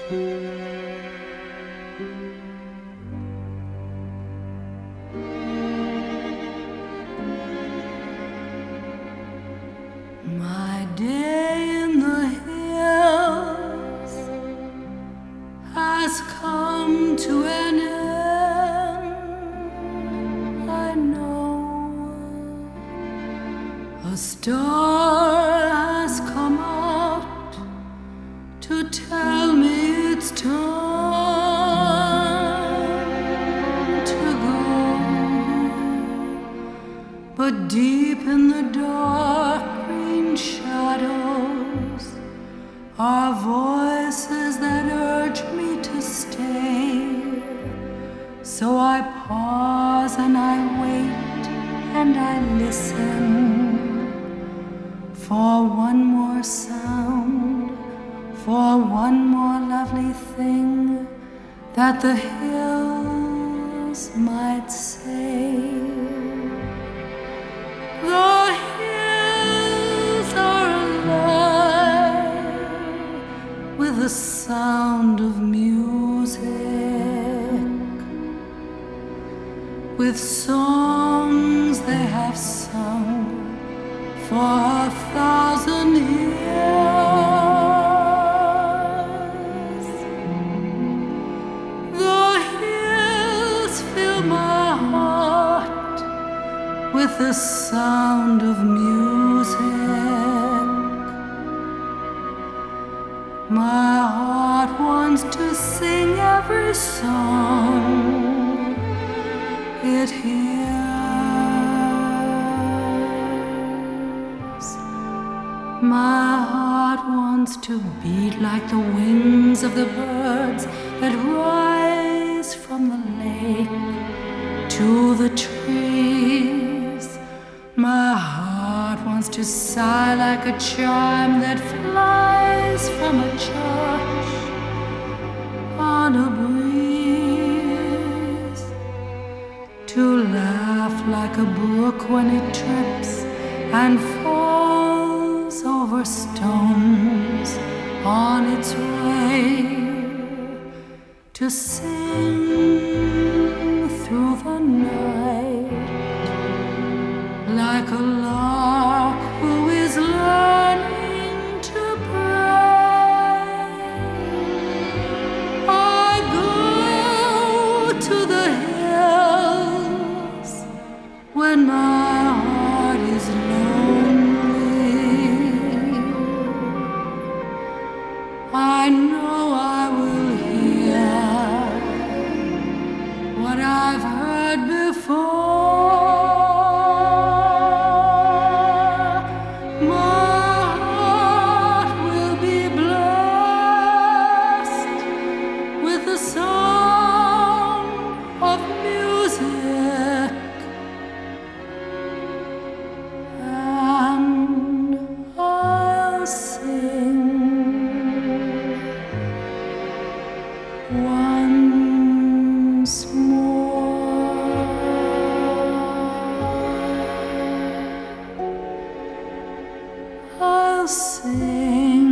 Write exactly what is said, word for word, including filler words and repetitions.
My day in the hills has come to an end. I know a star has come out to tell me it's time to go, but deep in the dark shadows are voices that urge me to stay. So I pause and I wait and I listen for one more sound, for one more lovely thing that the hills might say. The hills are alive with the sound of music, with songs they have sung for a thousand years. The hills fill my heart with the sound of music. My heart wants to sing every song it hears. My heart wants to beat like the wings of the birds that rise from the lake to the trees. My heart wants to sigh like a chime that flies from a church on a breeze, to laugh like a brook when it trips and falls over stones on its way, to sing through the night like a lark who is learning to pray. I go to the hills when my heart is lonely. I know I will hear what I've heard before. Once more, I'll sing.